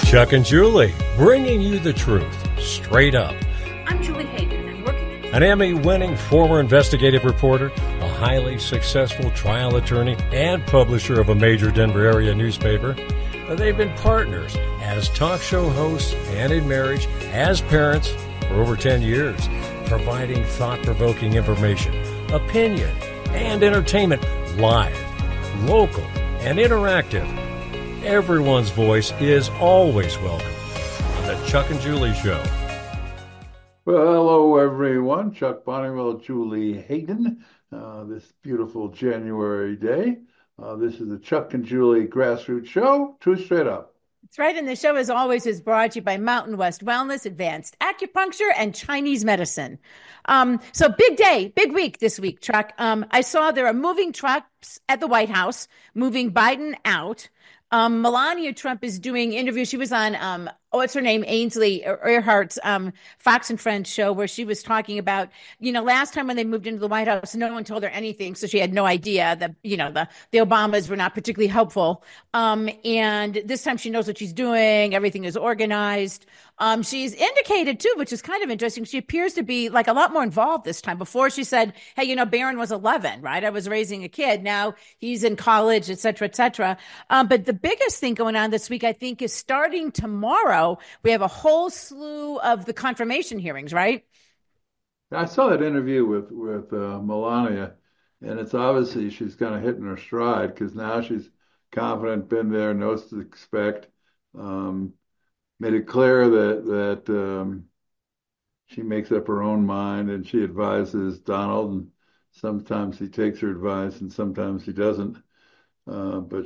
Chuck and Julie, bringing you the truth, straight up. I'm Julie Hayden. I'm working An Emmy-winning former investigative reporter, a highly successful trial attorney, and publisher of a major Denver area newspaper. They've been partners as talk show hosts and in marriage, as parents for over 10 years, providing thought-provoking information, opinion, and entertainment live, local, and interactive. Everyone's voice is always welcome on the Chuck and Julie Show. Well, hello, everyone. Chuck Bonneville, Julie Hayden, this beautiful January day. This is the Chuck and Julie Grassroots Show, Truth Straight Up. That's right. And the show, as always, is brought to you by Mountain West Wellness, Advanced Acupuncture, and Chinese Medicine. So big day, big week this week, Chuck. I saw there are moving trucks at the White House, moving Biden out. Melania Trump is doing interviews. She was on, what's her name? Ainsley Earhart's Fox and Friends show, where she was talking about, last time when they moved into the White House, no one told her anything. So she had no idea that, the Obamas were not particularly helpful. And this time she knows what she's doing. Everything is organized. She's indicated too, which is kind of interesting. She appears to be like a lot more involved this time. Before she said, hey, Barron was 11, right? I was raising a kid. Now he's in college, et cetera, et cetera. But the biggest thing going on this week, I think, is starting tomorrow. We have a whole slew of the confirmation hearings, right? I saw that interview with Melania, and it's obviously she's kind of hitting her stride because now she's confident, been there, knows what to expect. Made it clear that she makes up her own mind and she advises Donald, and sometimes he takes her advice and sometimes he doesn't. But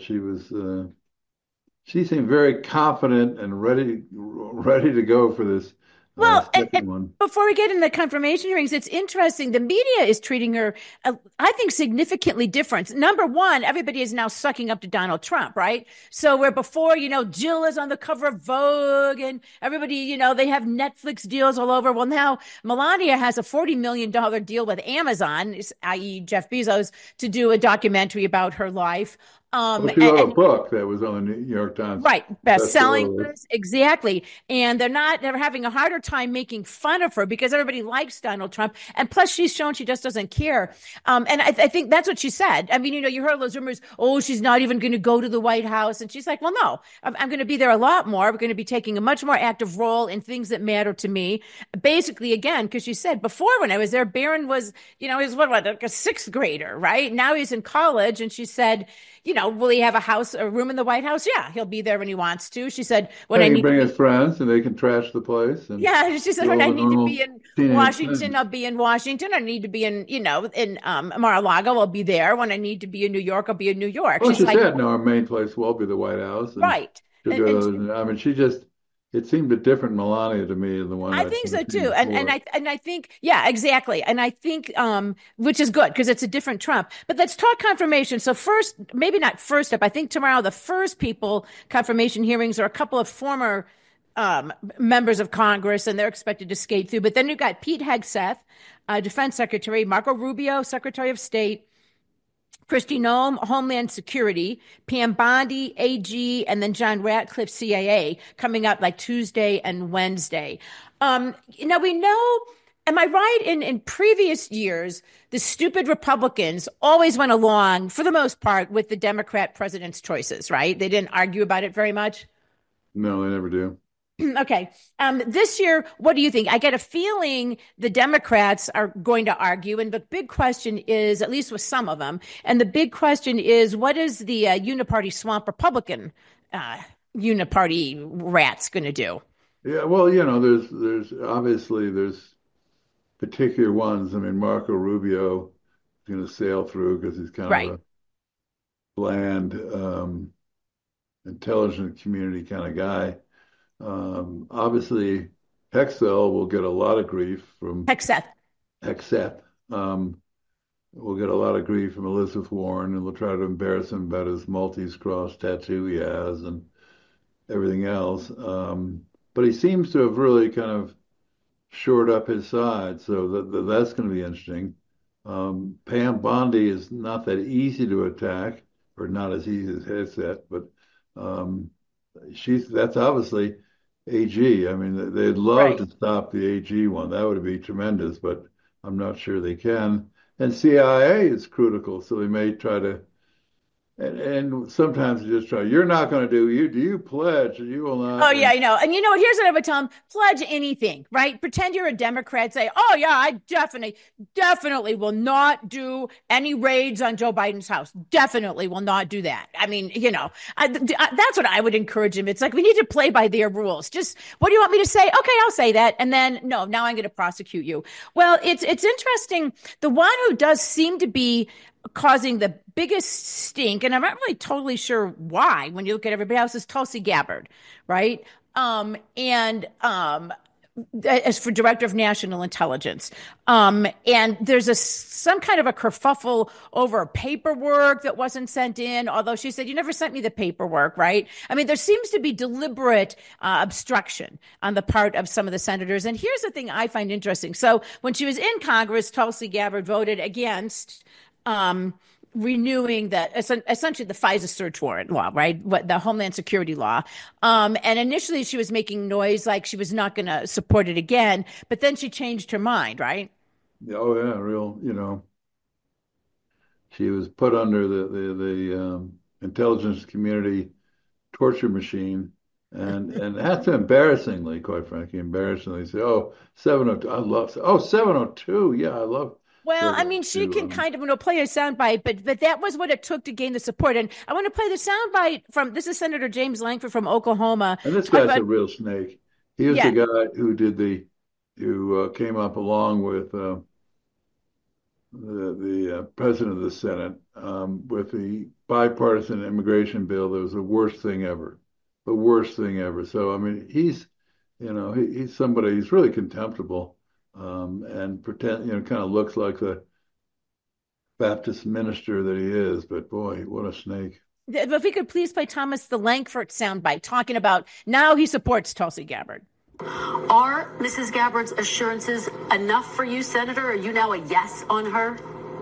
she seemed very confident and ready to go for this. Well, and before we get into the confirmation hearings, it's interesting. The media is treating her, I think, significantly different. Number one, everybody is now sucking up to Donald Trump, right? So where before, Jill is on the cover of Vogue and everybody, they have Netflix deals all over. Well, now Melania has a $40 million deal with Amazon, i.e. Jeff Bezos, to do a documentary about her life. She wrote a book that was on the New York Times. Right. Best-selling list. Exactly. And they're having a harder time making fun of her because everybody likes Donald Trump. And plus she's shown she just doesn't care. And I think that's what she said. I mean, you heard those rumors, she's not even going to go to the White House. And she's like, well, no, I'm going to be there a lot more. We're going to be taking a much more active role in things that matter to me. Basically, again, because she said before when I was there, Barron was, he was like a sixth grader, right? Now he's in college. And she said, will he have a room in the White House? Yeah, he'll be there when he wants to. She said, when I need to bring his friends and they can trash the place. And yeah, she said, when I need to be in Washington, I'll be in Washington. I need to be in Mar-a-Lago, I'll be there. When I need to be in New York, I'll be in New York. Well, she said, no, our main place will be the White House. Right. It seemed a different Melania to me than the one I think so too. And I think, yeah, exactly. And I think, which is good because it's a different Trump, but let's talk confirmation. So first, maybe not first up, I think tomorrow, the first confirmation hearings are a couple of former, members of Congress, and they're expected to skate through. But then you've got Pete Hegseth, Defense Secretary, Marco Rubio, Secretary of State, Kristi Noem, Homeland Security, Pam Bondi, AG, and then John Ratcliffe, CIA, coming up like Tuesday and Wednesday. Now we know, am I right? In previous years, the stupid Republicans always went along, for the most part, with the Democrat president's choices, right? They didn't argue about it very much. No, they never do. Okay. This year, what do you think? I get a feeling the Democrats are going to argue. And the big question is, at least with some of them, and the big question is, what is the uniparty swamp Republican uniparty rats going to do? Yeah, well, there's obviously particular ones. I mean, Marco Rubio is going to sail through because he's kind of a bland, intelligent community kind of guy. Obviously, Hexel will get a lot of grief from Hegseth. Will get a lot of grief from Elizabeth Warren, and will try to embarrass him about his Maltese cross tattoo he has and everything else. But he seems to have really kind of shored up his side, so that's going to be interesting. Pam Bondi is not that easy to attack, or not as easy as Hegseth, but that's obviously AG. I mean, they'd love Right. to stop the AG one. That would be tremendous, but I'm not sure they can. And CIA is critical, so they may try to. And sometimes they just try. You're not going to do. You do you pledge? You will Oh not. yeah, And I know. And you know what? Here's what I would tell them: pledge anything, right? Pretend you're a Democrat. Say, "Oh yeah, I definitely will not do any raids on Joe Biden's house. Definitely will not do that." I mean, that's what I would encourage him. It's like we need to play by their rules. Just what do you want me to say? Okay, I'll say that, and then no, now I'm going to prosecute you. Well, it's interesting. The one who does seem to be causing the biggest stink, and I'm not really totally sure why when you look at everybody else, is Tulsi Gabbard, right? And as for director of national intelligence, and there's some kind of a kerfuffle over paperwork that wasn't sent in. Although she said you never sent me the paperwork, right? I mean, there seems to be deliberate obstruction on the part of some of the senators. And here's the thing I find interesting. So when she was in Congress, Tulsi Gabbard voted against um, renewing essentially the FISA search warrant law, right? What the Homeland Security law. And initially she was making noise like she was not going to support it again, but then she changed her mind, right? oh yeah, real. She was put under the intelligence community torture machine. And that's embarrassingly, quite frankly, embarrassingly say, oh, 702, I love, oh, 702, yeah, I love Well, I mean, she 702. can kind of play a soundbite, but that was what it took to gain the support. And I want to play the soundbite from this is Senator James Langford from Oklahoma And this talking guy's about a real snake. He was the yeah. guy who came up along with the president of the Senate with the bipartisan immigration bill that was the worst thing ever, the worst thing ever. So I mean, he's somebody he's really contemptible, and kind of looks like the Baptist minister that he is. But boy, what a snake! If we could please play Thomas the Langford soundbite talking about now he supports Tulsi Gabbard. Are Mrs. Gabbard's assurances enough for you, Senator? Are you now a yes on her?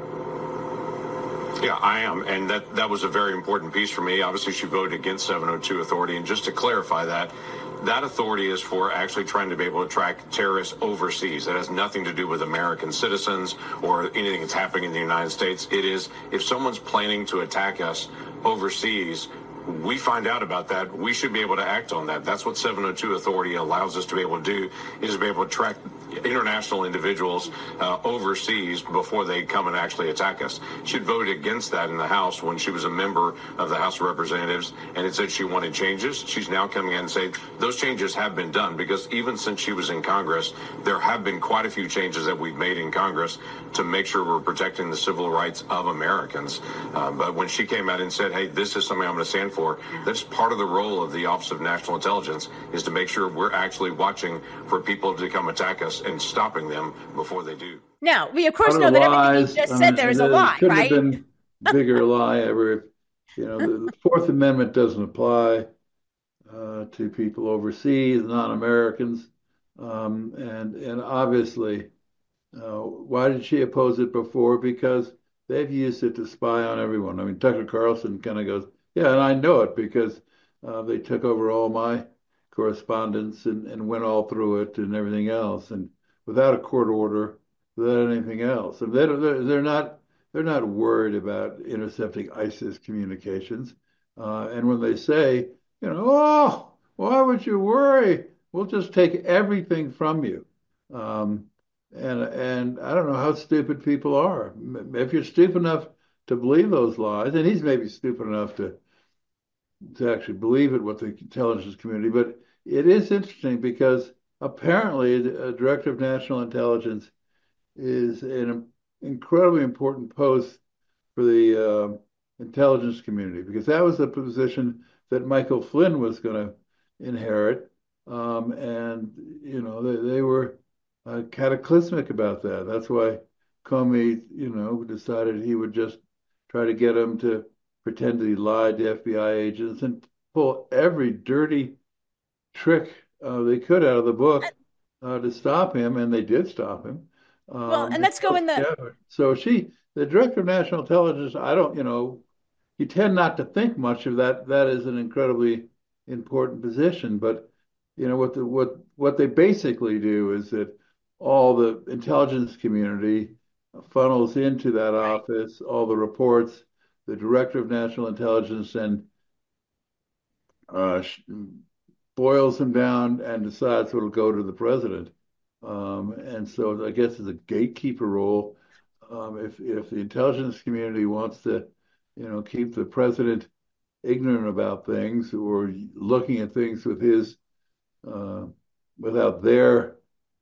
Yeah, I am. And that was a very important piece for me. Obviously, she voted against 702 authority. And just to clarify that authority is for actually trying to be able to track terrorists overseas. That has nothing to do with American citizens or anything that's happening in the United States. It is if someone's planning to attack us overseas, we find out about that, we should be able to act on that. That's what 702 authority allows us to be able to do, is to be able to track international individuals overseas before they come and actually attack us. She had voted against that in the House when she was a member of the House of Representatives, and it said she wanted changes. She's now coming in and saying those changes have been done, because even since she was in Congress, there have been quite a few changes that we've made in Congress to make sure we're protecting the civil rights of Americans. But when she came out and said, hey, this is something I'm going to stand for, that's part of the role of the Office of National Intelligence, is to make sure we're actually watching for people to come attack us and stopping them before they do. Now, we of course Utter know that everything you lies. just I said mean, there is a lie, couldn't have right? been bigger lie ever. The Fourth Amendment doesn't apply to people overseas, non-Americans, and obviously, why did she oppose it before? Because they've used it to spy on everyone. I mean, Tucker Carlson kind of goes, "Yeah, and I know it because they took over all my correspondence and went all through it and everything else, and without a court order, without anything else. And they're not worried about intercepting ISIS communications. And when they say, oh, why would you worry? We'll just take everything from you. Um, and I don't know how stupid people are. If you're stupid enough to believe those lies, and he's maybe stupid enough to actually believe it with the intelligence community, but it is interesting because apparently a director of national intelligence is an incredibly important post for the intelligence community, because that was the position that Michael Flynn was going to inherit. And, they were cataclysmic about that. That's why Comey, decided he would just try to get him to pretend that he lied to FBI agents and pull every dirty trick they could out of the book to stop him, and they did stop him. Well, and let's go in the Yeah. So the director of national intelligence, I don't, you tend not to think much of that. That is an incredibly important position. But what they basically do is that all the intelligence community funnels into that office all the reports. The director of national intelligence and uh, boils them down and decides what will go to the president. And so I guess it's a gatekeeper role. If the intelligence community wants to, keep the president ignorant about things or looking at things with his without their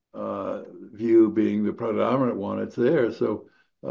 view being the predominant one, it's there. So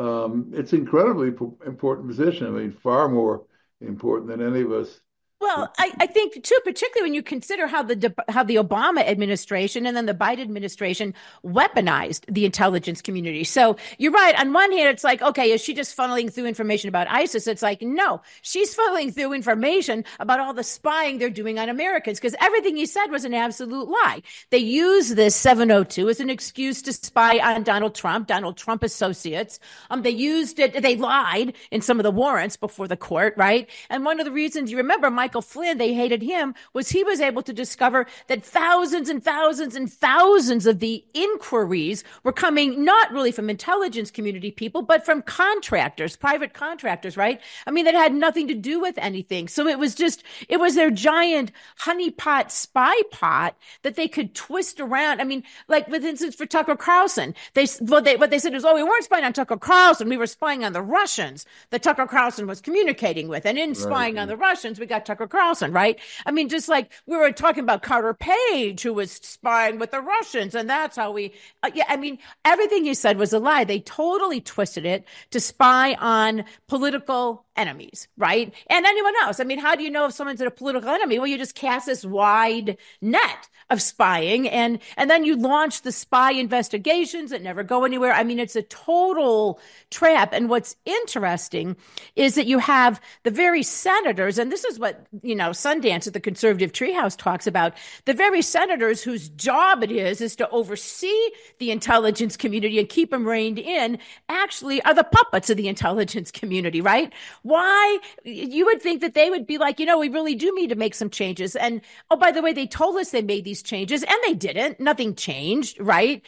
it's incredibly important position. I mean, far more important than any of us. Well, I think too, particularly when you consider how the Obama administration and then the Biden administration weaponized the intelligence community. So you're right. On one hand, it's like, okay, is she just funneling through information about ISIS? It's like, no, she's funneling through information about all the spying they're doing on Americans, because everything he said was an absolute lie. They use this 702 as an excuse to spy on Donald Trump associates. They used it. They lied in some of the warrants before the court, right? And one of the reasons, you remember, Michael Flynn, they hated him, was he was able to discover that thousands and thousands and thousands of the inquiries were coming not really from intelligence community people, but from contractors, private contractors, right? I mean, that had nothing to do with anything. So it was their giant honeypot spy pot that they could twist around. I mean, like, for instance, for Tucker Carlson, what they said is, we weren't spying on Tucker Carlson, we were spying on the Russians that Tucker Carlson was communicating with. And in spying on the Russians, we got Tucker Carlson, right? I mean, just like we were talking about Carter Page, who was spying with the Russians, and that's how I mean, everything he said was a lie. They totally twisted it to spy on political enemies, right? And anyone else. I mean, how do you know if someone's a political enemy? Well, you just cast this wide net of spying, and then you launch the spy investigations that never go anywhere. I mean, it's a total trap. And what's interesting is that you have the very senators, and this is what, Sundance at the Conservative Treehouse talks about, the very senators whose job it is to oversee the intelligence community and keep them reined in, actually are the puppets of the intelligence community, right? Why? You would think that they would be like, we really do need to make some changes. And, oh, by the way, they told us they made these changes, and they didn't. Nothing changed, right?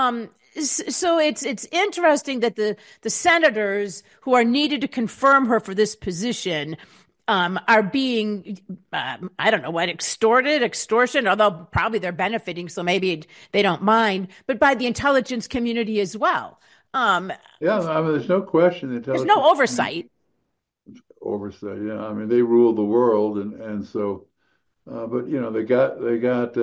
So it's interesting that the senators who are needed to confirm her for this position are being, I don't know what, extortion, although probably they're benefiting, so maybe they don't mind, but by the intelligence community as well. Yeah, I mean, there's no question. There's no oversight. Yeah. I mean, they rule the world, and so, but they got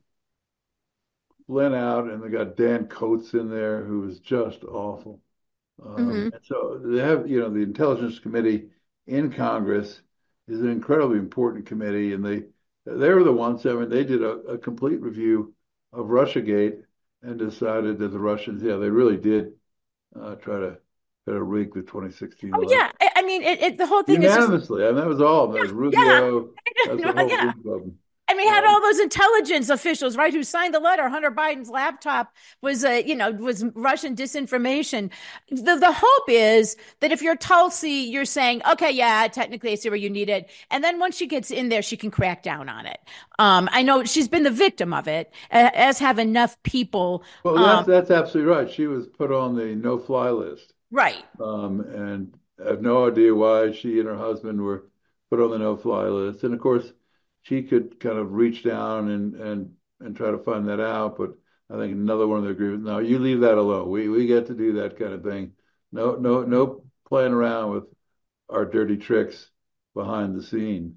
Flynn out, and they got Dan Coats in there, who was just awful. And so they have, the Intelligence Committee in Congress is an incredibly important committee, and they were the ones. I mean, they did a complete review of Russiagate and decided that the Russians, they really did try to rig the 2016 election. Yeah. I mean, the whole thing unanimously. And that was all. That was Rubio. That was the whole group of them. And we had all those intelligence officials, right, who signed the letter. Hunter Biden's laptop was Russian disinformation. The hope is that if you're Tulsi, you're saying, okay, yeah, technically I see where you need it. And then once she gets in there, she can crack down on it. I know she's been the victim of it, as have enough people. Well, that's absolutely right. She was put on the no-fly list. Right. And I have no idea why she and her husband were put on the no-fly list. And of course, she could kind of reach down and try to find that out. But I think another one of the agreements, no, you leave that alone. We get to do that kind of thing. No playing around with our dirty tricks behind the scene.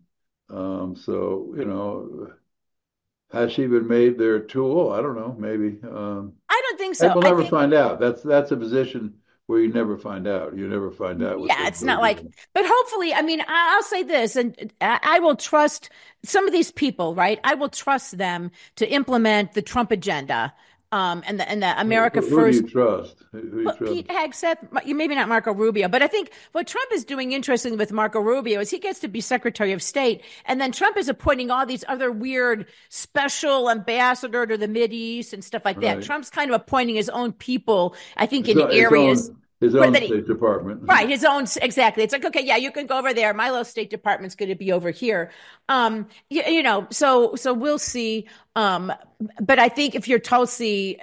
So, has she been made their tool? I don't know, maybe. I don't think so. We'll never find out. That's a position where you never find out. You never find out. Yeah, it's not like, but hopefully, I mean, I'll say this, and I will trust some of these people, right? I will trust them to implement the Trump agenda. And the America First. Who do you trust? Who do you trust? Pete Hegseth, maybe not Marco Rubio, but I think what Trump is doing interestingly with Marco Rubio is he gets to be Secretary of State, and then Trump is appointing all these other weird special ambassador to the Mideast and stuff like that. Trump's kind of appointing his own people, I think, in areas. His Right, own that he, State Department. right, his own, exactly. It's like, okay, yeah, you can go over there. My little State Department's going to be over here. So we'll see. But I think if you're Tulsi,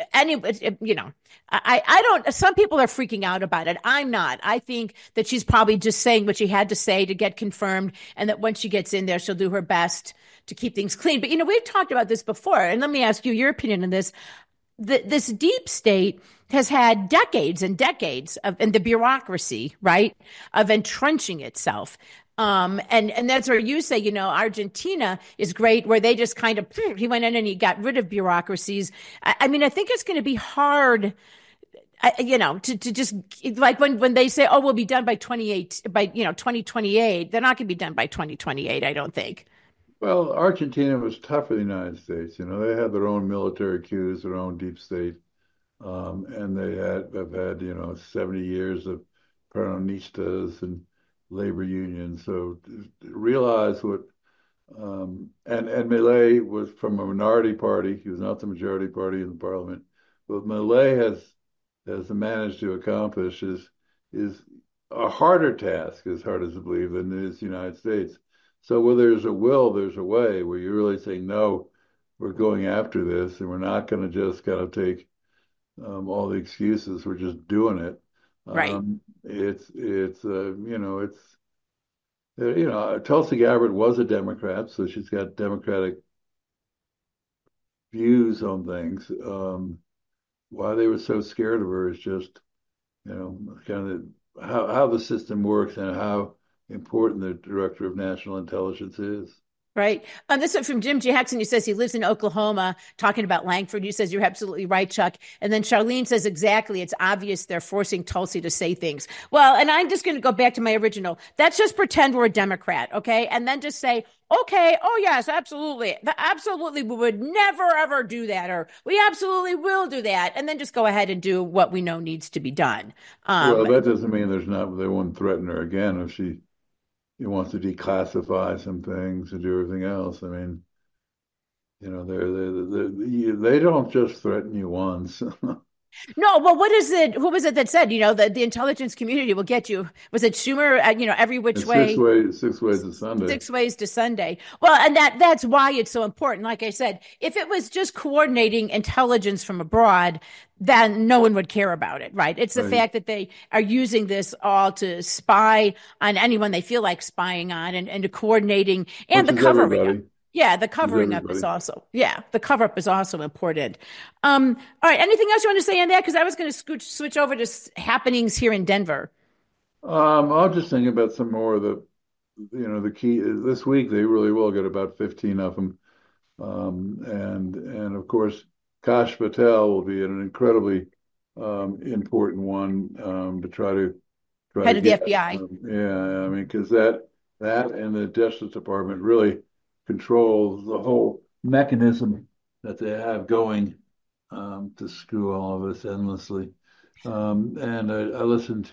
I don't. Some people are freaking out about it. I'm not. I think that she's probably just saying what she had to say to get confirmed, and that once she gets in there, she'll do her best to keep things clean. But we've talked about this before, and let me ask you your opinion on this. This deep state has had decades and decades of in the bureaucracy, right, of entrenching itself. And that's where you say, Argentina is great, where they just kind of he went in and he got rid of bureaucracies. I mean, I think it's going to be hard, to just like when they say, oh, we'll be done by 2028, they're not going to be done by 2028, I don't think. Well, Argentina was tough for the United States. They had their own military coups, their own deep state, and have had 70 years of Peronistas and labor unions. So realize what and Milei was from a minority party. He was not the majority party in the parliament. What Milei has managed to accomplish is a harder task, as hard as I believe, than it is the United States. So where there's a will, there's a way. Where you really say, no, we're going after this, and we're not going to just kind of take all the excuses. We're just doing it. Right. Tulsi Gabbard was a Democrat, so she's got Democratic views on things. Why they were so scared of her is just, kind of how the system works and how important the director of national intelligence is. Right. This is from Jim Jackson. He says he lives in Oklahoma, talking about Langford. He says, you're absolutely right, Chuck. And then Charlene says, exactly. It's obvious they're forcing Tulsi to say things. Well, and I'm just going to go back to my original. Let's just pretend we're a Democrat, okay? And then just say, okay, oh, yes, absolutely. Absolutely, we would never, ever do that. Or we absolutely will do that. And then just go ahead and do what we know needs to be done. Well, that doesn't mean they won't threaten her again if she wants to declassify some things and do everything else. I mean, they don't just threaten you once. No, well, what is it? Who was it that said, the intelligence community will get you? Was it Schumer? Every which way? Six ways to Sunday. 6 ways to Sunday. Well, and that's why it's so important. Like I said, if it was just coordinating intelligence from abroad, then no one would care about it, right? It's the fact that they are using this all to spy on anyone they feel like spying on, and to coordinating and the covering up. Yeah, the covering up is also, the cover up is also important. All right, anything else you want to say on that? Because I was going to switch over to happenings here in Denver. I'll just think about some more of the key. This week they really will get about 15 of them, and of course Kash Patel will be an incredibly important one to try to head of the FBI. I mean, because that and the Justice Department really controls the whole mechanism that they have going to screw all of us endlessly. And I listened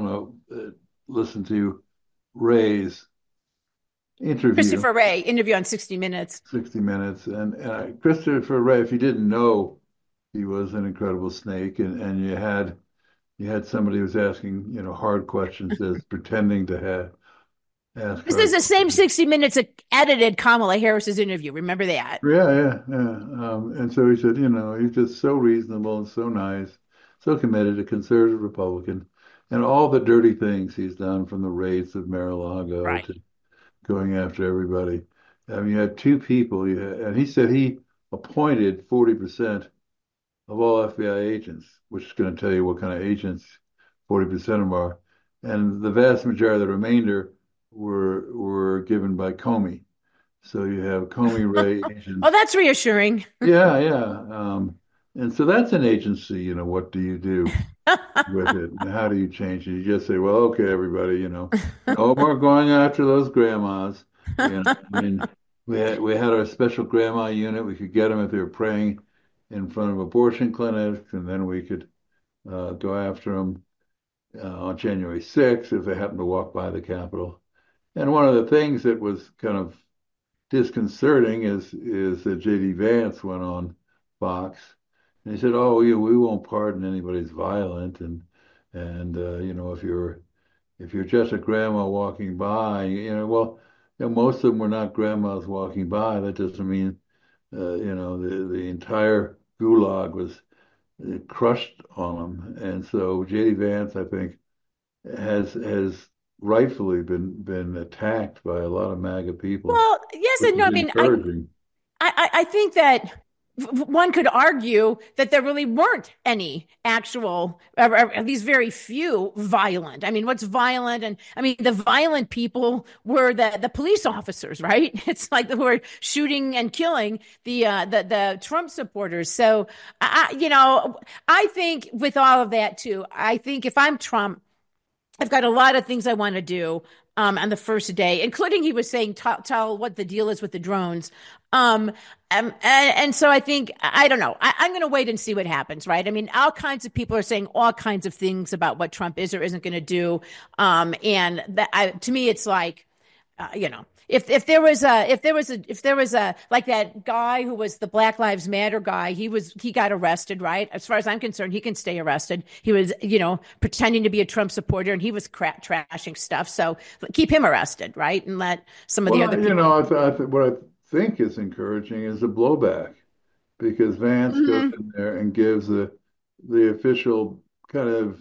to Wray's interview. Christopher Wray interview on 60 Minutes. 60 Minutes. And Christopher Wray, if you didn't know, he was an incredible snake. And you had somebody who was asking, hard questions, as pretending to have. This is the same 60 Minutes that edited Kamala Harris's interview. Remember that? Yeah. And so he said, he's just so reasonable and so nice, so committed, a conservative Republican, and all the dirty things he's done, from the raids of Mar-a-Lago to going after everybody. I mean, you had two people, and he said he appointed 40% of all FBI agents, which is going to tell you what kind of agents 40% of them are. And the vast majority of the remainder were given by Comey. So you have Comey Wray agents. Oh, that's reassuring. Yeah. And so that's an agency, what do you do with it? And how do you change it? You just say, well, okay, everybody, no more going after those grandmas. I mean, we had our special grandma unit. We could get them if they were praying in front of abortion clinics, and then we could go after them on January 6th if they happened to walk by the Capitol. And one of the things that was kind of disconcerting is that J.D. Vance went on Fox and he said, "Oh, we won't pardon anybody's violent," and And if you're just a grandma walking by, most of them were not grandmas walking by. That doesn't mean the entire gulag was crushed on them. And so J.D. Vance, I think, has rightfully been attacked by a lot of MAGA people, Well, yes which and no. is I mean, encouraging. I think that one could argue that there really weren't any actual, or at least very few violent. I mean, what's violent? And I mean, the violent people were the police officers, right? It's like who were shooting and killing the Trump supporters. So, I think with all of that too, I think if I'm Trump, I've got a lot of things I want to do on the first day, including he was saying, tell what the deal is with the drones. And so I think, I don't know. I'm going to wait and see what happens, right? I mean, all kinds of people are saying all kinds of things about what Trump is or isn't going to do. And to me, it's like, if there was a like that guy who was the Black Lives Matter guy, he got arrested, right? As far as I'm concerned, he can stay arrested. He was, pretending to be a Trump supporter, and he was trashing stuff. So keep him arrested, right? And let some of the other people. What I think is encouraging is the blowback, because Vance goes in there and gives the official kind of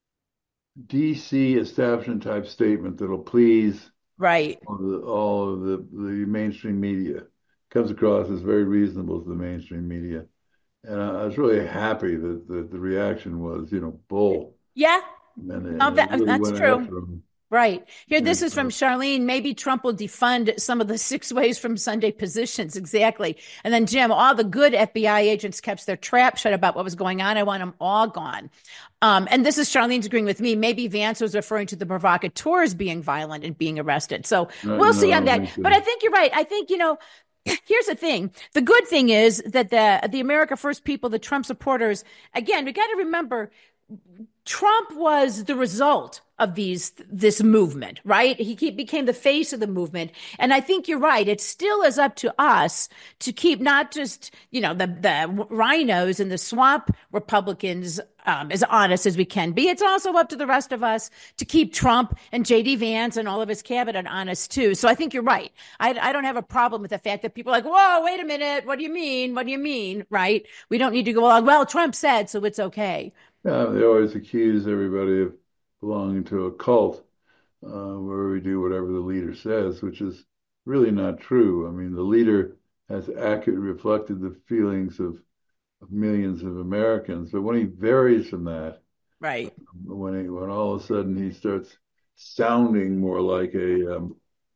DC establishment type statement that'll please Right. all of the mainstream media. Comes across as very reasonable to the mainstream media. And I was really happy that the reaction was, bull. Yeah. And No, it really that's went true. after him. Right. Here, this And is from Charlene. Maybe Trump will defund some of the 6 ways from Sunday positions. Exactly. And then, Jim, all the good FBI agents kept their trap shut about what was going on. I want them all gone. And this is Charlene's agreeing with me. Maybe Vance was referring to the provocateurs being violent and being arrested. So we'll see on that. But I think you're right. I think, here's the thing. The good thing is that the America First people, the Trump supporters, again, we got to remember, Trump was the result of this movement, right? He became the face of the movement. And I think you're right. It still is up to us to keep not just, the rhinos and the swamp Republicans as honest as we can be. It's also up to the rest of us to keep Trump and J.D. Vance and all of his cabinet honest too. So I think you're right. I don't have a problem with the fact that people are like, whoa, wait a minute. What do you mean? What do you mean? Right? We don't need to go along. Well, Trump said, so it's okay. Yeah, they always accuse everybody of belonging to a cult where we do whatever the leader says, which is really not true. I mean, the leader has accurately reflected the feelings of millions of Americans, but when he varies from that, right, when all of a sudden he starts sounding more like a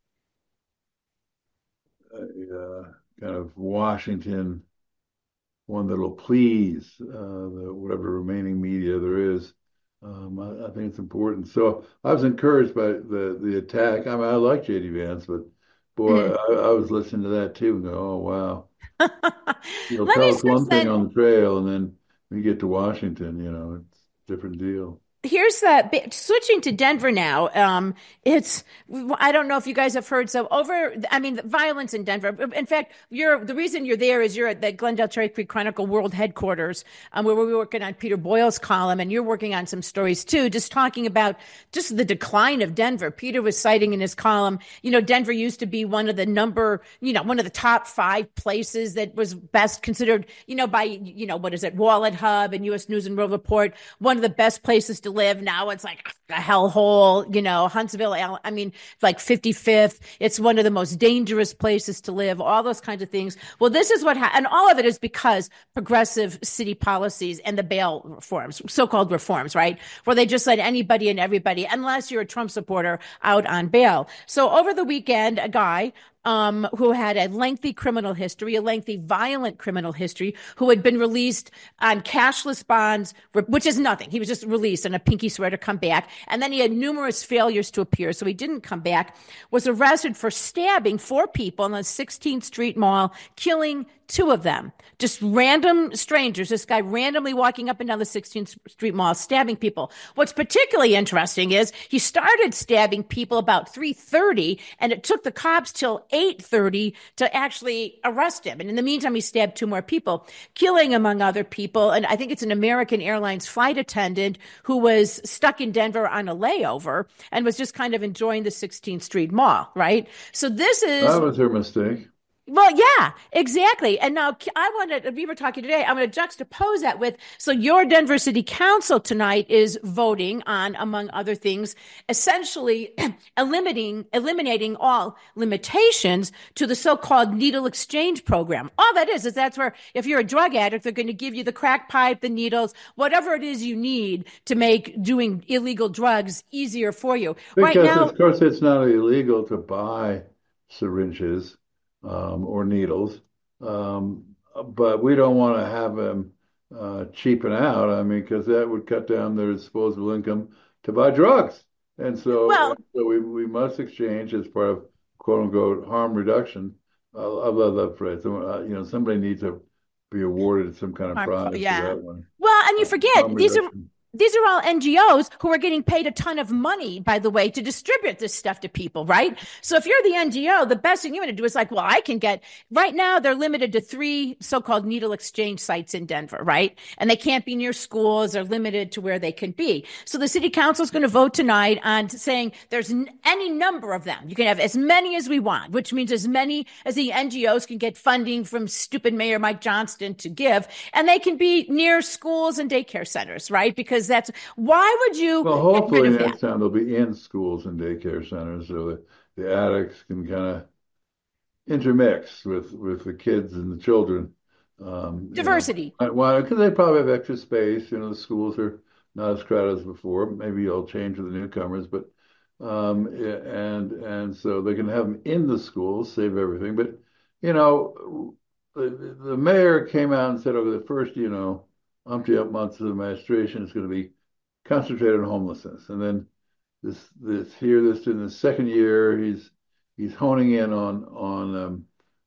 kind of Washington one that'll please whatever remaining media there is. I think it's important. So I was encouraged by the attack. I mean, I like J.D. Vance, but boy, I was listening to that too and go, oh, wow. You'll tell us one thing on the trail, and then when you get to Washington, it's a different deal. Here's switching to Denver now. I don't know if you guys have heard. So the violence in Denver. In fact, the reason you're there is you're at the Glendale Cherry Creek Chronicle World Headquarters, where we're working on Peter Boyle's column, and you're working on some stories too, just talking about just the decline of Denver. Peter was citing in his column, Denver used to be one of the top 5 places that was best considered, by, what is it, Wallet Hub and U.S. News and World Report, one of the best places to live. Now it's like a hellhole, Huntsville, like 55th. It's one of the most dangerous places to live, all those kinds of things. Well, this is what happened. And all of it is because progressive city policies and the bail reforms, so-called reforms, right? Where they just let anybody and everybody, unless you're a Trump supporter, out on bail. So over the weekend, a guy who had a lengthy criminal history, a lengthy violent criminal history, who had been released on cashless bonds, which is nothing. He was just released on a pinky swear to come back. And then he had numerous failures to appear, so he didn't come back, was arrested for stabbing 4 people in the 16th Street Mall, killing two of them, just random strangers, this guy randomly walking up and down the 16th Street Mall, stabbing people. What's particularly interesting is he started stabbing people about 3:30, and it took the cops till 8:30 to actually arrest him. And in the meantime, he stabbed two more people, killing, among other people. And I think it's an American Airlines flight attendant who was stuck in Denver on a layover and was just kind of enjoying the 16th Street Mall, right? So that was her mistake. Well, yeah, exactly. And now we were talking today, I'm going to juxtapose that with, so your Denver City Council tonight is voting on, among other things, essentially eliminating all limitations to the so-called needle exchange program. All that is that's where if you're a drug addict, they're going to give you the crack pipe, the needles, whatever it is you need to make doing illegal drugs easier for you. Because right now, of course, it's not illegal to buy syringes or needles, but we don't want to have them cheapen out. I mean, because that would cut down their disposable income to buy drugs, and so we must exchange as part of "quote unquote" harm reduction. I love that phrase. Somebody needs to be awarded some kind of prize for that one. Well, and you forget these are all NGOs who are getting paid a ton of money, by the way, to distribute this stuff to people, right? So if you're the NGO, the best thing you want to do is right now they're limited to 3 so-called needle exchange sites in Denver, right? And they can't be near schools. They're limited to where they can be. So the city council is going to vote tonight on saying there's any number of them. You can have as many as we want, which means as many as the NGOs can get funding from stupid Mayor Mike Johnston to give. And they can be near schools and daycare centers, right? Because why would you? Well, hopefully next time they'll be in schools and daycare centers so that the addicts can kind of intermix with the kids and the children. Diversity. Why? Because they probably have extra space. The schools are not as crowded as before. Maybe it'll change with the newcomers, but and so they can have them in the schools, save everything. But the mayor came out and said over the first umpty up months of the administration is going to be concentrated on homelessness, and then this in the second year he's honing in on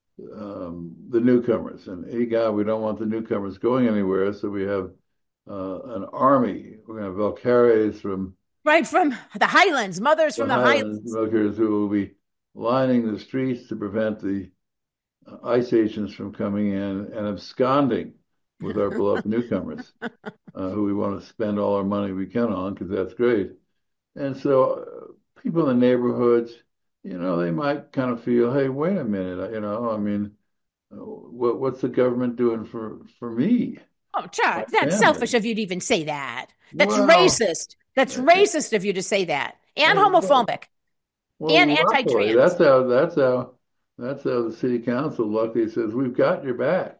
the newcomers, and God, we don't want the newcomers going anywhere, so we have an army. We're going to have Valkyries from the Highlands, mothers from the Highlands, Valkyries who will be lining the streets to prevent the ICE agents from coming in and absconding with our beloved newcomers, who we want to spend all our money we can on, because that's great. And so people in the neighborhoods, they might kind of feel, hey, wait a minute, I mean, what's the government doing for me? Oh, Chuck, that's selfish of you to even say that. That's racist. That's racist of you to say that, and homophobic, and anti-trans. That's how the city council luckily says we've got your back.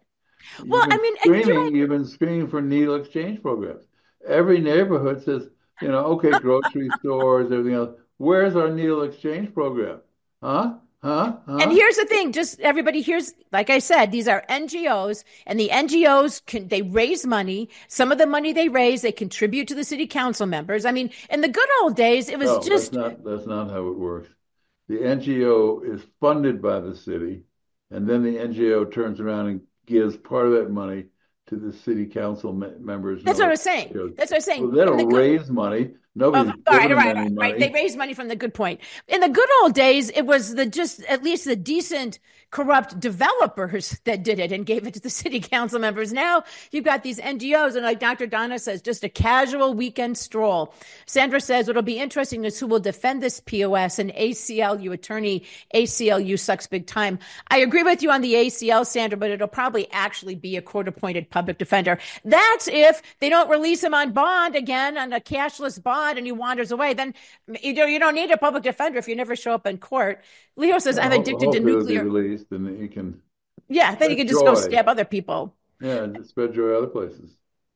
You've been screening for needle exchange programs. Every neighborhood says, okay, grocery stores, everything else. Where's our needle exchange program? Huh? And here's the thing, just everybody here's, like I said, these are NGOs, and the NGOs they raise money. Some of the money they raise, they contribute to the city council members. I mean, in the good old days, it was just... That's not how it works. The NGO is funded by the city, and then the NGO turns around and gives part of that money to the city council members. That's what I was saying. Well, they don't raise money. Nobody's giving them any money. They raise money from the good point. In the good old days, it was at least the decent, corrupt developers that did it and gave it to the city council members. Now you've got these NGOs, and like Dr. Donna says, just a casual weekend stroll. Sandra says what'll be interesting is who will defend this POS. An ACLU attorney. ACLU sucks big time. I agree with you on the ACL, Sandra, but it'll probably actually be a court-appointed public defender. That's if they don't release him on bond again, on a cashless bond, and he wanders away. Then you don't need a public defender if you never show up in court. Leo says, I'm addicted to nuclear. He'll be released, and he can. Yeah, then he can just go stab other people. Yeah, spread joy other places.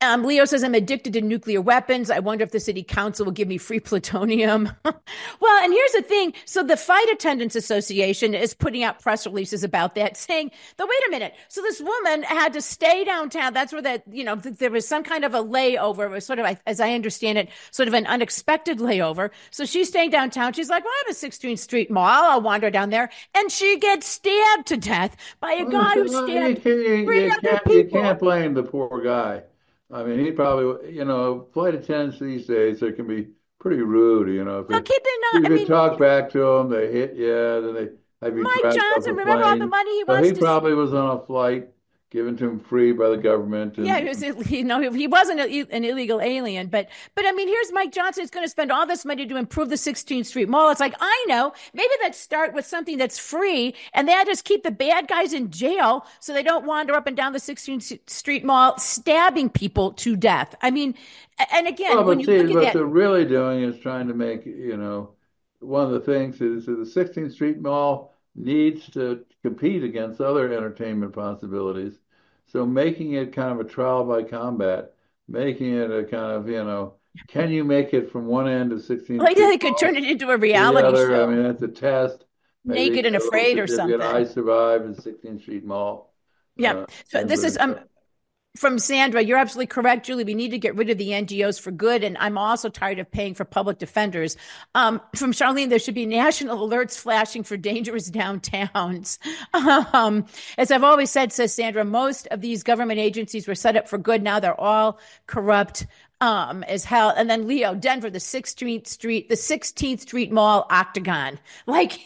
Leo says, I'm addicted to nuclear weapons. I wonder if the city council will give me free plutonium. Well, and here's the thing. So the Flight Attendants Association is putting out press releases about that, saying, wait a minute. So this woman had to stay downtown. That's where there was some kind of a layover. It was sort of, as I understand it, sort of an unexpected layover. So she's staying downtown. She's like, well, I have a 16th Street mall. I'll wander down there. And she gets stabbed to death by a guy who stabbed three other people. You can't blame the poor guy. I mean, he probably, flight attendants these days, they can be pretty rude, If you talk back to them, they hit you, then they have you Mike dragged Johnson, off a remember all plane. the money he So wants he probably was on a flight given to him free by the government. Yeah, he wasn't an illegal alien, but I mean, here's Mike Johnson is going to spend all this money to improve the 16th Street Mall. It's like, I know, maybe let's start with something that's free, and they just keep the bad guys in jail so they don't wander up and down the 16th Street Mall stabbing people to death. I mean, and again, what they're really doing is trying to make, one of the things is that the 16th Street Mall needs to compete against other entertainment possibilities. So making it kind of a trial by combat, making it a kind of, can you make it from one end of 16th Like Street they could turn it into a reality show. I mean, that's a test. Naked and Afraid or something. I Survived in 16th Street Mall. Yeah. So this is from Sandra. You're absolutely correct, Julie. We need to get rid of the NGOs for good. And I'm also tired of paying for public defenders. From Charlene, there should be national alerts flashing for dangerous downtowns. As I've always said, says Sandra, most of these government agencies were set up for good. Now they're all corrupt as hell. And then Leo, Denver, the 16th Street Mall Octagon, like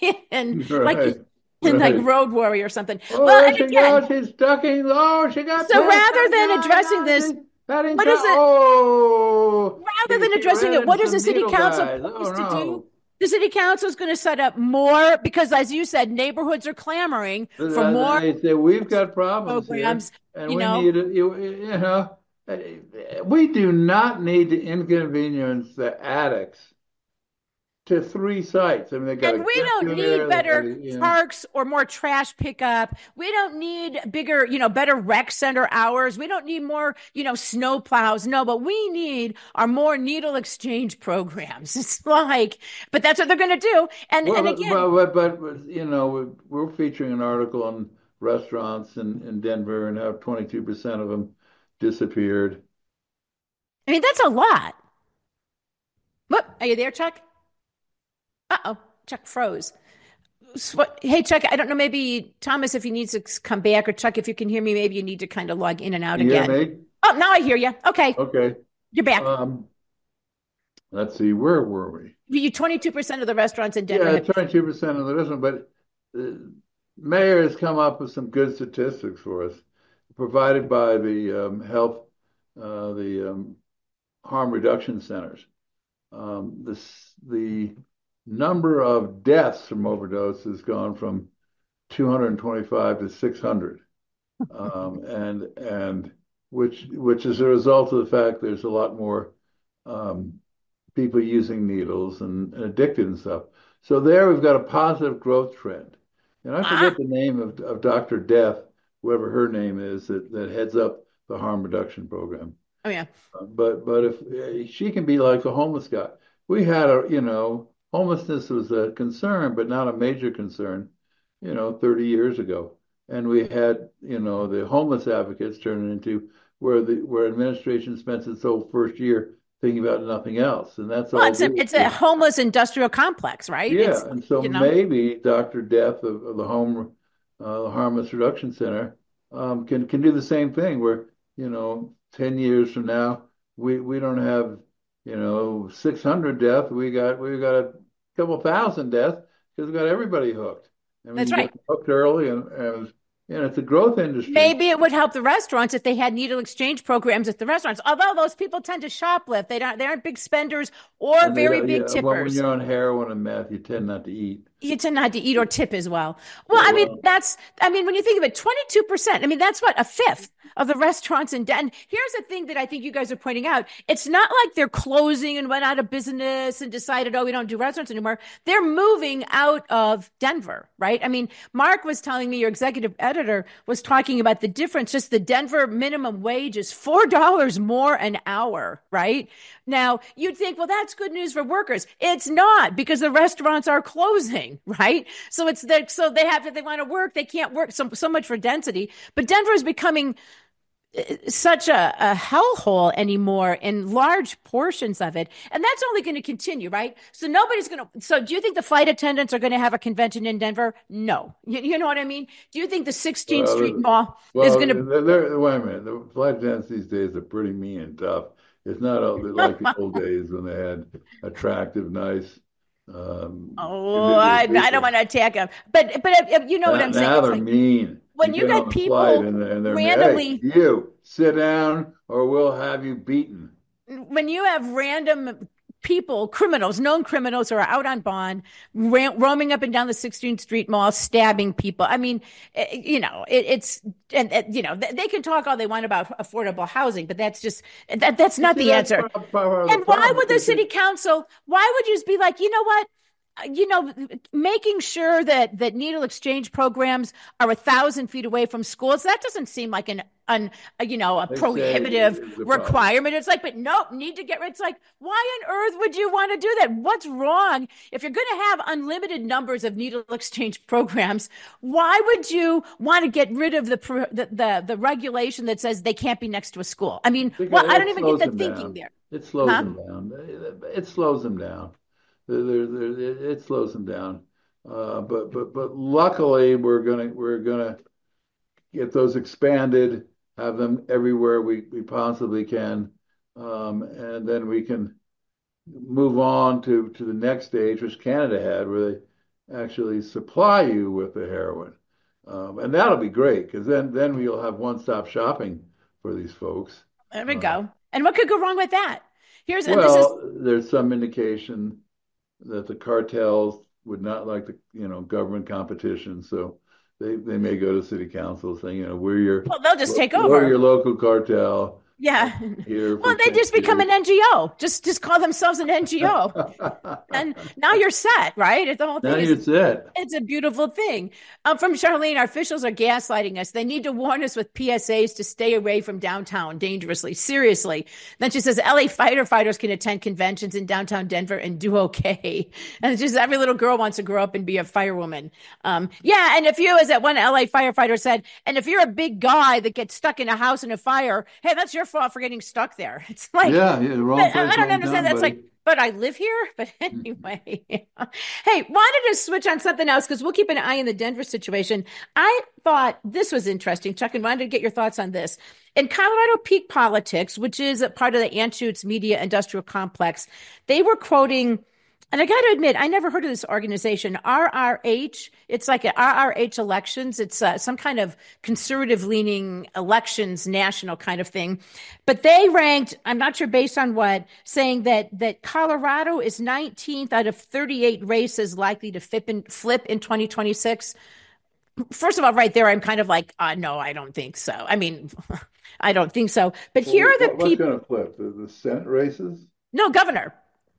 Road Warrior or something. Oh, well, she's ducking. Oh, she got. So rather than addressing this, what is it? Rather than addressing it, what does the city council propose to do? The city council is going to set up more because, as you said, neighborhoods are clamoring for more. They say we've got problems programs, here, and we do not need to inconvenience the addicts to 3 sites. I mean, and we don't need better parks or more trash pickup. We don't need bigger, better rec center hours. We don't need more, snow plows. No, but we need our more needle exchange programs. It's like, but that's what they're going to do. And again, we're featuring an article on restaurants in Denver and how 22% of them disappeared. I mean, that's a lot. Look, are you there, Chuck? Uh-oh, Chuck froze. Hey, Chuck, I don't know, maybe Thomas, if he needs to come back, or Chuck, if you can hear me, maybe you need to kind of log in and out again. Hear me? Oh, now I hear you. Okay. You're back. Let's see, where were we? You 22% of the restaurants in Denver. Yeah, 22% of the restaurants, but the mayor has come up with some good statistics for us, provided by the harm reduction centers. The number of deaths from overdose has gone from 225 to 600, and which is a result of the fact there's a lot more people using needles and addicted and stuff. So there we've got a positive growth trend. And I forget the name of Dr. Death, whoever her name is, that heads up the harm reduction program. Oh yeah. But if she can be like a homeless guy. We had homelessness was a concern, but not a major concern, 30 years ago. And we had, the homeless advocates turn into where administration spends its whole first year thinking about nothing else. And that's all. It's a homeless industrial complex, right? Yeah. And so maybe Dr. Death of the Harmless Reduction Center can do the same thing where, 10 years from now, we don't have 600 deaths. We got a couple thousand deaths because we got everybody hooked. And that's right. Hooked early, and it's a growth industry. Maybe it would help the restaurants if they had needle exchange programs at the restaurants. Although those people tend to shoplift, they aren't big spenders or very big tippers. Well, when you're on heroin and meth, you tend not to eat. You tend not to eat or tip as well. Well, when you think of it, 22%. I mean, that's what, a fifth of the restaurants in Denver. Here's the thing that I think you guys are pointing out. It's not like they're closing and went out of business and decided, oh, we don't do restaurants anymore. They're moving out of Denver, right? I mean, Mark was telling me, your executive editor was talking about the difference. Just the Denver minimum wage is $4 more an hour, right? Now, you'd think, well, that's good news for workers. It's not, because the restaurants are closing, right? So it's that, so they have, if they want to work, they can't work. So much for density. But Denver is becoming such a hellhole anymore in large portions of it. And that's only going to continue, right? So nobody's going to, so do you think the flight attendants are going to have a convention in Denver? No. You know what I mean? Do you think the 16th Street Mall is going to? Wait a minute. The flight attendants these days are pretty mean and tough. It's not like the old days when they had attractive, nice. I don't want to attack them, but you know what I'm saying? Now they're mean. When you got people and they're randomly, hey, you sit down or we'll have you beaten. When you have random people, criminals, known criminals who are out on bond, roaming up and down the 16th Street Mall, stabbing people. I mean, it's they can talk all they want about affordable housing, but that's just that's not the answer. And why would the city council? Why would you just be like, you know what? Making sure that needle exchange programs are 1,000 feet away from schools, that doesn't seem like a prohibitive requirement. It's like, but nope, need to get rid. It's like, why on earth would you want to do that? What's wrong? If you're going to have unlimited numbers of needle exchange programs, why would you want to get rid of the regulation that says they can't be next to a school? I mean, well, I don't even get the thinking there. It slows them down. It slows them down. It slows them down, but luckily we're gonna get those expanded, have them everywhere we possibly can, and then we can move on to the next stage, which Canada had, where they actually supply you with the heroin, and that'll be great, because then we'll have one-stop shopping for these folks. There we go. And what could go wrong with that? There's some indication that the cartels would not like the government competition, so they may go to city council saying, they'll just take over. We're your local cartel. Yeah. Well, they just become an NGO. Just call themselves an NGO, and now you're set, right? The whole thing you're set. It's a beautiful thing. From Charlene, our officials are gaslighting us. They need to warn us with PSAs to stay away from downtown dangerously. Seriously. Then she says, LA firefighters can attend conventions in downtown Denver and do okay. And it's just every little girl wants to grow up and be a firewoman. And if you, as that one LA firefighter said, and if you're a big guy that gets stuck in a house in a fire, hey, that's your fault for getting stuck there. It's like, wrong place, I don't understand. Time, That's buddy. like, but I live here. But anyway, hey, wanted to switch on something else because we'll keep an eye on the Denver situation. I thought this was interesting, Chuck, and wanted to get your thoughts on this. In Colorado Peak Politics, which is a part of the Anschutz Media Industrial Complex, they were quoting, and I got to admit, I never heard of this organization, RRH. It's like an RRH elections. It's some kind of conservative-leaning elections national kind of thing. But they ranked, I'm not sure based on what, saying that Colorado is 19th out of 38 races likely to flip in 2026. First of all, right there, I'm kind of like, no, I don't think so. I mean, I don't think so. But here are the people. What's going to flip? The Senate races? No, governor.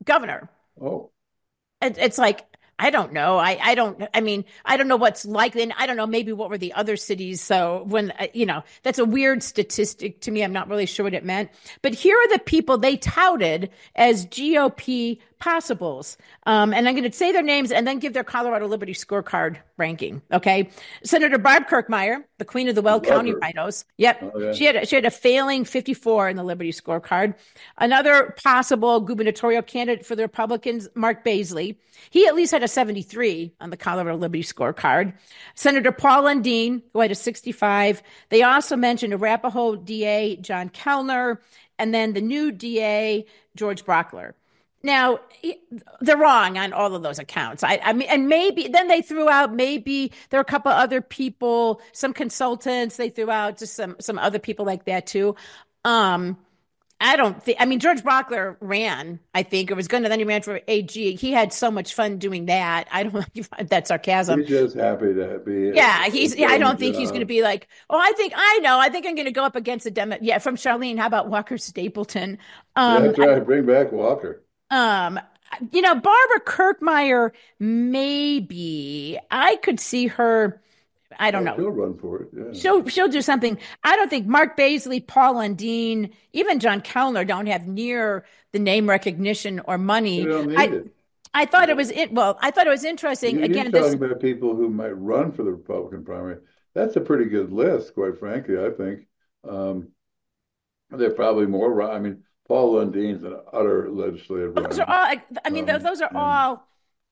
Oh. It's like, I don't know. I don't know what's likely. And I don't know, maybe what were the other cities. So when, that's a weird statistic to me. I'm not really sure what it meant. But here are the people they touted as GOP possibles. And I'm going to say their names and then give their Colorado Liberty scorecard ranking. Okay. Senator Barb Kirkmeyer, the queen of the Weld County rhinos. Yep. Oh, yeah. She had a failing 54 in the Liberty scorecard. Another possible gubernatorial candidate for the Republicans, Mark Baisley. He at least had a 73 on the Colorado Liberty scorecard. Senator Paul Lundeen, who had a 65. They also mentioned Arapahoe DA John Kellner, and then the new DA, George Brockler. Now, they're wrong on all of those accounts. I mean, and maybe then they threw out, maybe there are a couple other people, some consultants, they threw out just some other people like that too. I don't think, I mean, George Brockler ran, I think, or was going to, then he ran for AG. He had so much fun doing that. I don't know if you find that sarcasm. He's just happy to be I doing the don't think he's going to job. be like, oh, I think I'm going to go up against a Demo. Yeah, from Charlene, how about Walker Stapleton? Um, That's right. Bring back Walker. um, Barbara Kirkmeyer, maybe I could see her. I don't Oh, know. she'll run for it. Yeah. She'll do something. I don't think Mark Baisley, Paul Undine, even John Kellner don't have near the name recognition or You money. don't need it. I thought it was I thought it was interesting. You're Again, talking about people who might run for the Republican primary. That's a pretty good list, quite frankly, I think. Um, They're probably more. I mean, Paul Lundine's an utter legislative those are runner. all. I mean, those are And all.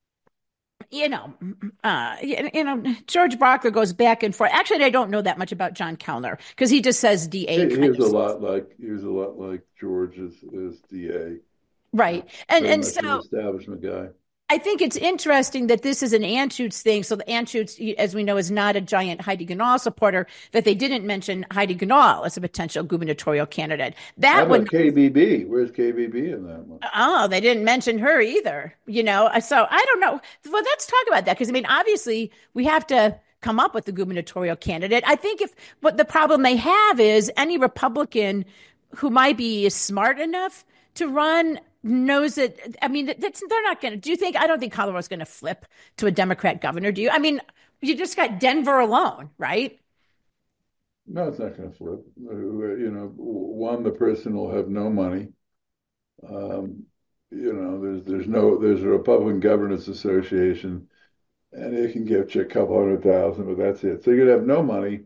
George Brockler goes back and forth. Actually, I don't know that much about John Kellner because he just says DA he kind was of a stuff. lot like George as DA. Right. Very And much an so establishment guy. I think it's interesting that this is an Anschutz thing. So the Anschutz, as we know, is not a giant Heidi Ganahl supporter, that they didn't mention Heidi Ganahl as a potential gubernatorial candidate. How That about would, KBB? Where's KBB in that one? oh, they didn't mention her either, So I don't know. Well, let's talk about that because, I mean, obviously we have to come up with the gubernatorial candidate. I think what the problem they have is any Republican who might be smart enough to run knows that. I mean, they're not going to. Do you think? I don't think Colorado's going to flip to a Democrat governor. Do you? I mean, you just got Denver alone, right? No, it's not going to flip. One, the person will have no money. Um, there's a Republican Governors Association, and it can get you a couple 100,000, but that's it. So you're gonna have no money.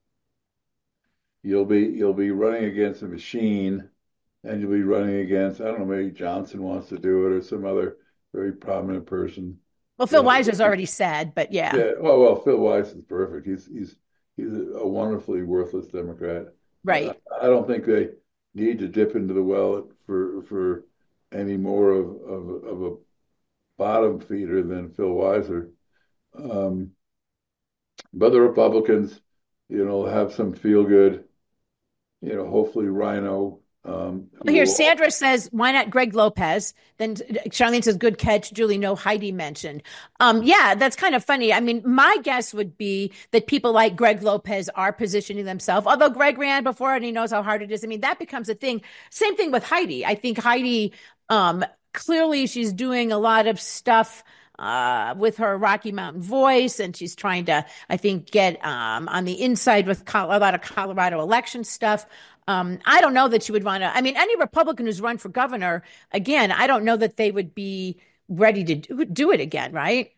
You'll be running against a machine, and you'll be running against, I don't know, maybe Johnson wants to do it or some other very prominent person. Well, Phil Yeah, Weiser's already said, but yeah, yeah. Well, Phil Weiss is perfect. He's a wonderfully worthless Democrat. right. I don't think they need to dip into the well for any more of a bottom feeder than Phil Weiser. Um, but the Republicans, have some feel good, hopefully Rhino, who Well, here, will. Sandra says, why not Greg Lopez? Then Charlene says, good catch. Julie, no Heidi mentioned. Yeah, that's kind of funny. I mean, my guess would be that people like Greg Lopez are positioning themselves, although Greg ran before and he knows how hard it is. I mean, that becomes a thing. Same thing with Heidi. I think Heidi, clearly she's doing a lot of stuff with her Rocky Mountain voice, and she's trying to, I think, get on the inside with a lot of Colorado election stuff. I don't know that she would want to. I mean, any Republican who's run for governor, again, I don't know that they would be ready to do it again, right?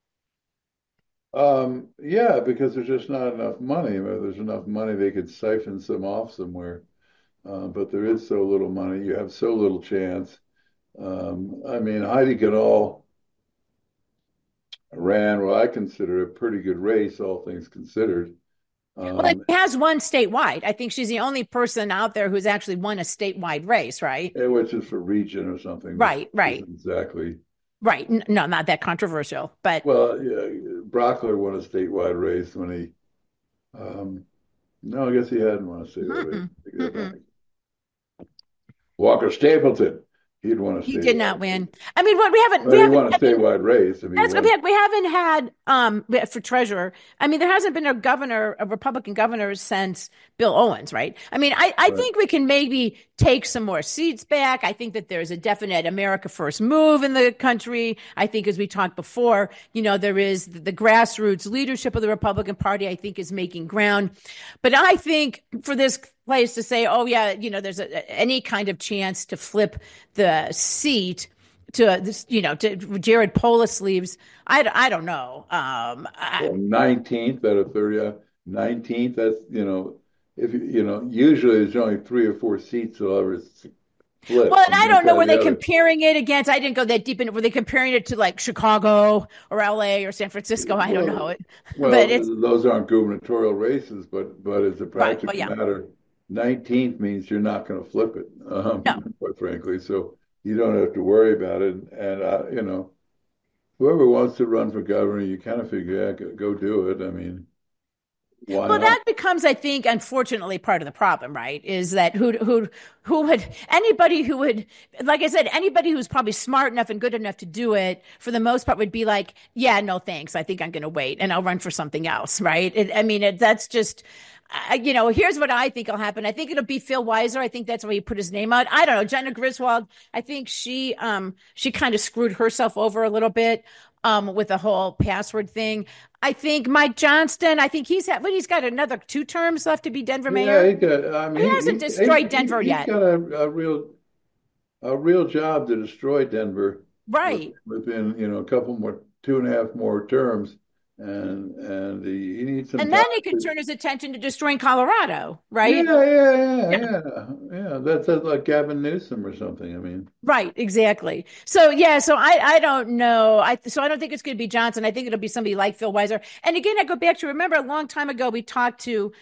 Yeah, because there's just not enough money. There's enough money they could siphon some off somewhere, but there is so little money. You have so little chance. I mean, Heidi Ganahl ran what I consider a pretty good race, all things considered. Well, it Um, has one statewide. I think she's the only person out there who's actually won a statewide race, right? which is for region or something, which Right. isn't exactly. Right. No, not that controversial, but Well, yeah, Brockler won a statewide race when he. No, I guess he hadn't won a statewide race. mm-mm, I take that mm-mm. back. Walker Stapleton, he'd won a He did not statewide win. race. I mean, what we Well, he haven't, won a I mean, statewide race. I mean, he that's won. we haven't had for treasurer. I mean, there hasn't been a Republican governor since Bill Owens, right? I mean, I Right. think we can maybe take some more seats back. I think that there's a definite America First move in the country. I think, as we talked before, there is the grassroots leadership of the Republican Party, I think, is making ground. But I think for this place to say, oh yeah, there's any kind of chance to flip the seat to this, to Jared Polis leaves. I don't know. Well, 19th out of 30, 19th. That's if usually there's only 3 or 4 seats that'll ever flip Well, and from I one don't know. side to Were they the other. comparing it against? I didn't go that deep in. Were they comparing it to like Chicago or LA or San Francisco? I don't know Well, it, but well, it's those aren't gubernatorial races, but as a right. Well, practical yeah, matter, 19th means you're not going to flip it, no. quite frankly. So you don't have to worry about it. And whoever wants to run for governor, you kind of figure, yeah, go do it. I mean, Why Well, not? that becomes, I think, unfortunately, part of the problem, right? Is that who would anybody who would, like I said, anybody who's probably smart enough and good enough to do it, for the most part, would be like, yeah, no, thanks. I think I'm going to wait and I'll run for something else, right? That's just. Here's what I think will happen. I think it'll be Phil Weiser. I think that's why he put his name out. I don't know. Jenna Griswold, I think she kind of screwed herself over a little bit with the whole password thing. I think Mike Johnston, I think he's got another 2 terms left to be Denver mayor. He hasn't destroyed Denver yet. He's got a real job to destroy Denver. Right. Within, a couple more, 2.5 more terms. And he needs some. And then he can turn his attention to destroying Colorado, right? Yeah. That's like Gavin Newsom or something. I mean, right, exactly. So I don't know. I don't think it's going to be Johnson. I think it'll be somebody like Phil Weiser. And again, I go back to, remember a long time ago we talked to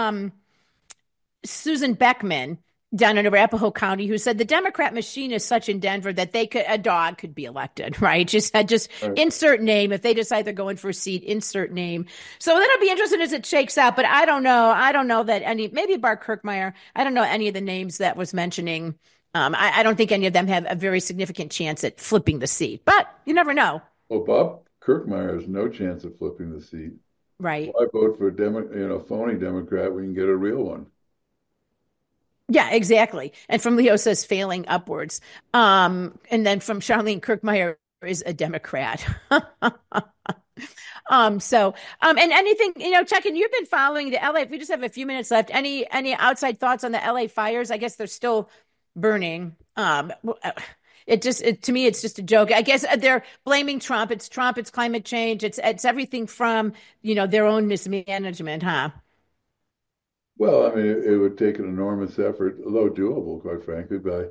Susan Beckman down in Arapahoe County, who said the Democrat machine is such in Denver that a dog could be elected, right? Just right. Insert name. If they decide they're going for a seat, insert name. So that'll be interesting as it shakes out. But I don't know. I don't know that maybe Bart Kirkmeyer. I don't know any of the names that was mentioning. I don't think any of them have a very significant chance at flipping the seat, but you never know. Well, Bob Kirkmeyer has no chance of flipping the seat. Right. Why vote for a phony Democrat when you can get a real one? Yeah, exactly. And from Leo says failing upwards. And then from Charlene Kirkmeyer is a Democrat. And anything, Chuck, and you've been following the LA, if we just have a few minutes left, any outside thoughts on the LA fires? I guess they're still burning. To me, it's just a joke. I guess they're blaming Trump. It's climate change. It's everything from, their own mismanagement, huh? Well, I mean, it would take an enormous effort, although doable, quite frankly, by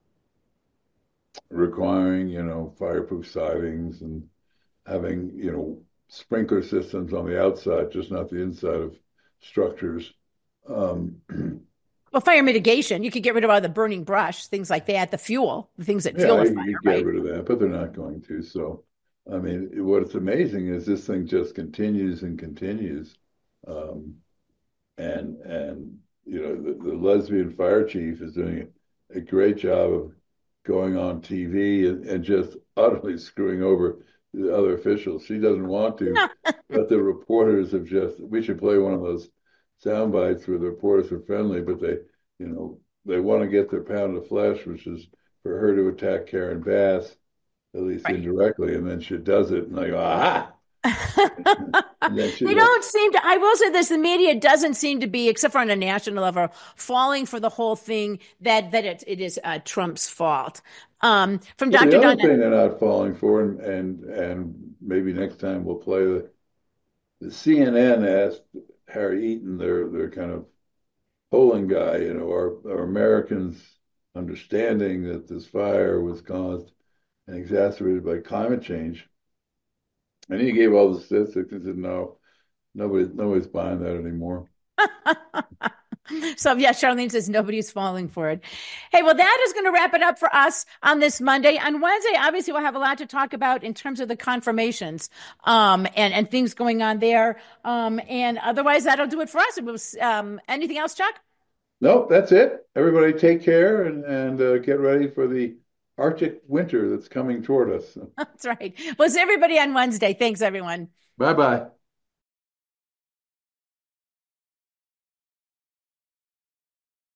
requiring, fireproof sidings and having, sprinkler systems on the outside, just not the inside of structures. Well, fire mitigation, you could get rid of all the burning brush, things like that, the things that fuel the fire, you get rid of that, but they're not going to. So, I mean, what's amazing is this thing just continues and continues. And the lesbian fire chief is doing a great job of going on TV and just utterly screwing over the other officials. She doesn't want to, but the reporters we should play one of those sound bites where the reporters are friendly, but they want to get their pound of flesh, which is for her to attack Karen Bass, at least indirectly, and then she does it, and they go, aha! They don't seem to. I will say this: the media doesn't seem to be, except for on a national level, falling for the whole thing that it is Trump's fault. From Dr. The other thing they're not falling for, and maybe next time we'll play the CNN asked Harry Eaton, their kind of polling guy, are Americans understanding that this fire was caused and exacerbated by climate change? And he gave all the statistics and said, no, nobody's buying that anymore. So, yeah, Charlene says nobody's falling for it. Hey, well, that is going to wrap it up for us on this Monday. On Wednesday, obviously, we'll have a lot to talk about in terms of the confirmations and things going on there. And otherwise, that'll do it for us. Anything else, Chuck? Nope, that's it. Everybody take care and get ready for the Arctic winter that's coming toward us. That's right. We'll see everybody on Wednesday. Thanks, everyone. Bye-bye.